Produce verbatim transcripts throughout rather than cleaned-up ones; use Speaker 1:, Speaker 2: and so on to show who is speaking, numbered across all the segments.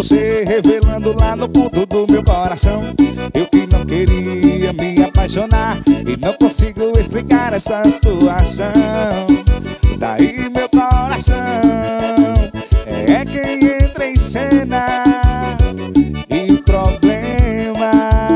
Speaker 1: você, revelando lá no fundo do meu coração. Eu que não queria me apaixonar e não consigo explicar essa situação. Daí meu coração é quem entra em cena e o problema.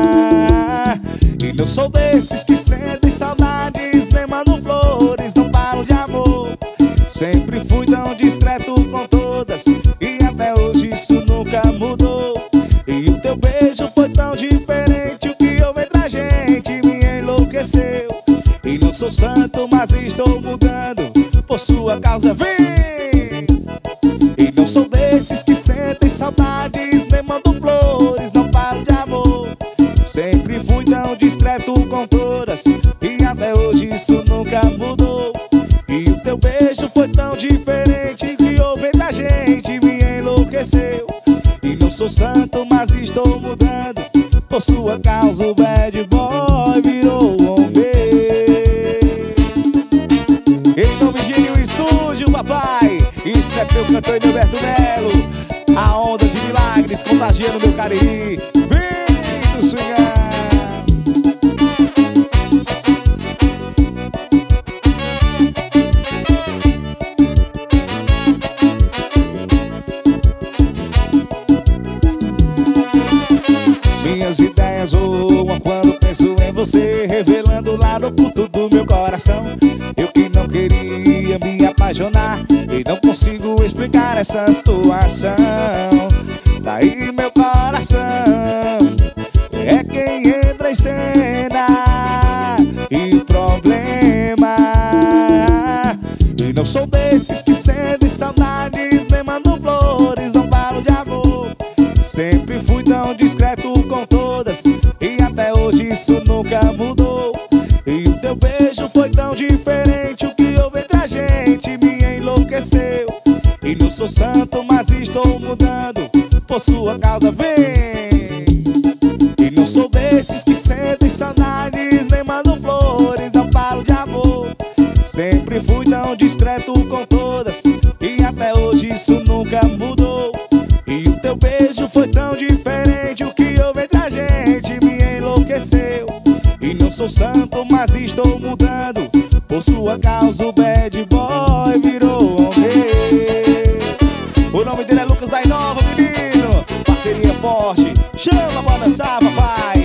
Speaker 1: E não sou desses que sentem saudades, nem mando flores, não falo de amor. Sempre fui tão discreto com todas e até hoje isso nunca mudou. E o teu beijo foi tão diferente, o que houve entre a gente me enlouqueceu. E não sou santo, mas estou mudando por sua causa, vem! E não sou desses que sentem saudades, nem mando flores, não falo de amor. Sempre fui tão discreto com todas e até hoje isso nunca mudou. E o teu beijo foi tão diferente, que houve entre a gente me enlouqueceu. E não sou santo, mas estou mudando por sua causa, o bad boy virou homem. Em nome de Gênio Estúdio, papai, isso é teu cantor Edilberto Melo. A onda de milagres contagiando meu Cariri. Vem do swingar. Minhas ideias voam quando penso em você, revelando lá no fundo do meu coração. Eu que não queria me apaixonar e não consigo explicar essa situação. Daí meu coração é quem entra em cena e o problema. E não sou desses que sentem saudades, nem mando flores, não falo de amor. Sempre fui tão discreto com todas e até hoje isso nunca mudou. E o teu beijo foi tão diferente, o que houve entre a gente me enlouqueceu. E não sou santo, mas estou mudando por sua causa, vem! E não sou desses que sentem saudades, nem mando flores, não falo de amor. Sempre fui tão discreto com todas e até hoje isso nunca mudou. E o teu beijo foi tão diferente, o que houve entre a gente me enlouqueceu. E não sou santo, mas estou mudando por sua causa, o bad boy virou homem. O nome dele é Lucas da Inova, menino. Parceria forte, chama pra dançar, papai.